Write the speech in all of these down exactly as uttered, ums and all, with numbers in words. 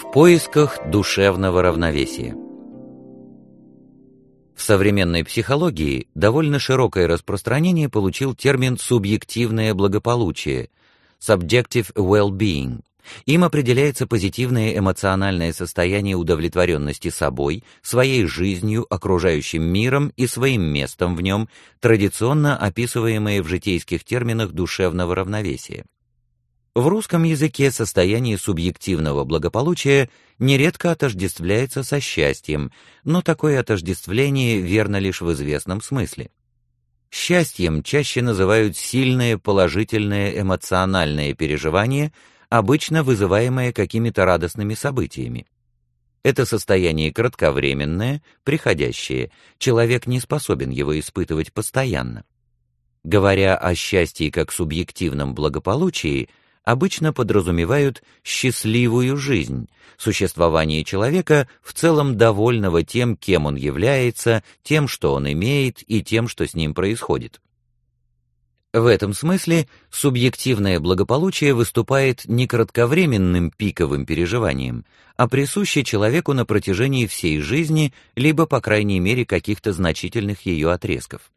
В поисках душевного равновесия. В современной психологии довольно широкое распространение получил термин «субъективное благополучие» (subjective well-being). Им определяется позитивное эмоциональное состояние удовлетворенности собой, своей жизнью, окружающим миром и своим местом в нем, традиционно описываемое в житейских терминах душевного равновесия. В русском языке состояние субъективного благополучия нередко отождествляется со счастьем, но такое отождествление верно лишь в известном смысле. Счастьем чаще называют сильное положительное эмоциональное переживание, обычно вызываемое какими-то радостными событиями. Это состояние кратковременное, приходящее, человек не способен его испытывать постоянно. Говоря о счастье как субъективном благополучии, обычно подразумевают счастливую жизнь, существование человека в целом довольного тем, кем он является, тем, что он имеет, и тем, что с ним происходит. В этом смысле субъективное благополучие выступает не кратковременным пиковым переживанием, а присуще человеку на протяжении всей жизни, либо, по крайней мере, каких-то значительных ее отрезков.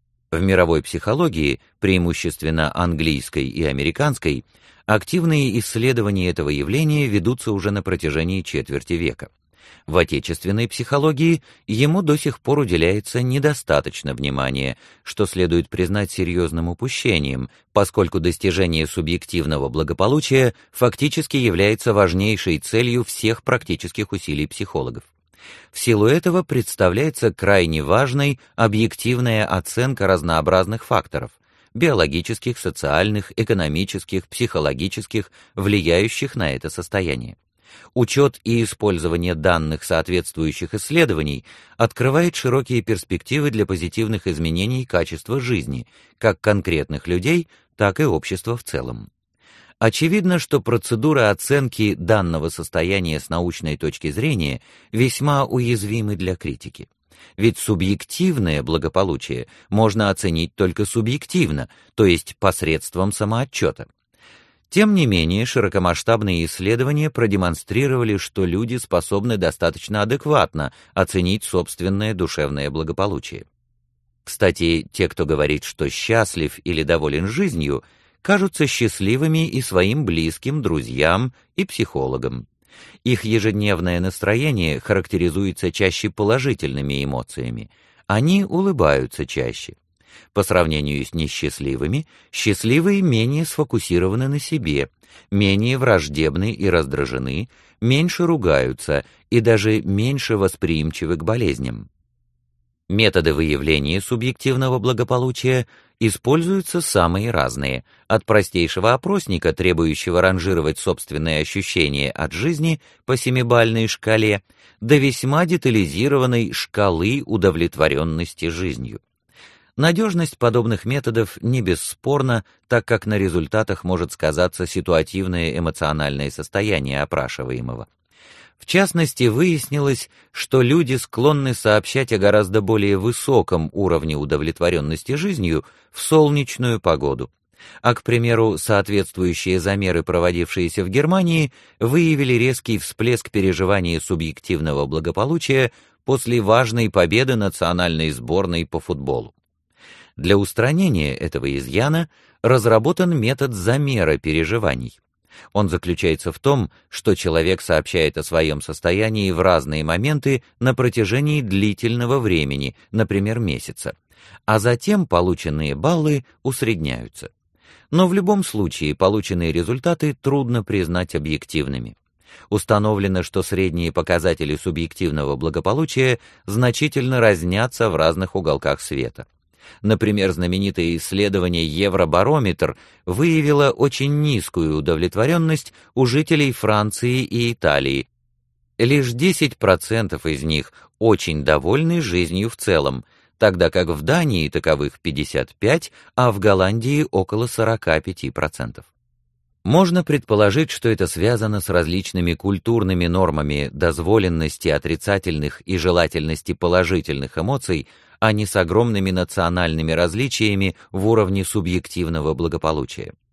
В мировой психологии, преимущественно английской и американской, активные исследования этого явления ведутся уже на протяжении четверти века. В отечественной психологии ему до сих пор уделяется недостаточно внимания, что следует признать серьезным упущением, поскольку достижение субъективного благополучия фактически является важнейшей целью всех практических усилий психологов. В силу этого представляется крайне важной объективная оценка разнообразных факторов – биологических, социальных, экономических, психологических, влияющих на это состояние. Учет и использование данных соответствующих исследований открывает широкие перспективы для позитивных изменений качества жизни, как конкретных людей, так и общества в целом. Очевидно, что процедура оценки данного состояния с научной точки зрения весьма уязвимы для критики. Ведь субъективное благополучие можно оценить только субъективно, то есть посредством самоотчета. Тем не менее, широкомасштабные исследования продемонстрировали, что люди способны достаточно адекватно оценить собственное душевное благополучие. Кстати, те, кто говорит, что счастлив или доволен жизнью, кажутся счастливыми и своим близким, друзьям и психологам. Их ежедневное настроение характеризуется чаще положительными эмоциями. Они улыбаются чаще. По сравнению с несчастливыми, счастливые менее сфокусированы на себе, менее враждебны и раздражены, меньше ругаются и даже меньше восприимчивы к болезням. Методы выявления субъективного благополучия используются самые разные, от простейшего опросника, требующего ранжировать собственные ощущения от жизни по семибалльной шкале, до весьма детализированной шкалы удовлетворенности жизнью. Надежность подобных методов не бесспорна, так как на результатах может сказаться ситуативное эмоциональное состояние опрашиваемого. В частности, выяснилось, что люди склонны сообщать о гораздо более высоком уровне удовлетворенности жизнью в солнечную погоду. А, к примеру, соответствующие замеры, проводившиеся в Германии, выявили резкий всплеск переживания субъективного благополучия после важной победы национальной сборной по футболу. Для устранения этого изъяна разработан метод замера переживаний. Он заключается в том, что человек сообщает о своем состоянии в разные моменты на протяжении длительного времени, например, месяца, а затем полученные баллы усредняются. Но в любом случае полученные результаты трудно признать объективными. Установлено, что средние показатели субъективного благополучия значительно разнятся в разных уголках света. Например, знаменитое исследование Евробарометр выявило очень низкую удовлетворенность у жителей Франции и Италии. Лишь десять процентов из них очень довольны жизнью в целом, тогда как в Дании таковых пятьдесят пять процентов, а в Голландии около сорок пять процентов. Можно предположить, что это связано с различными культурными нормами дозволенности отрицательных и желательности положительных эмоций, а не с огромными национальными различиями в уровне субъективного благополучия.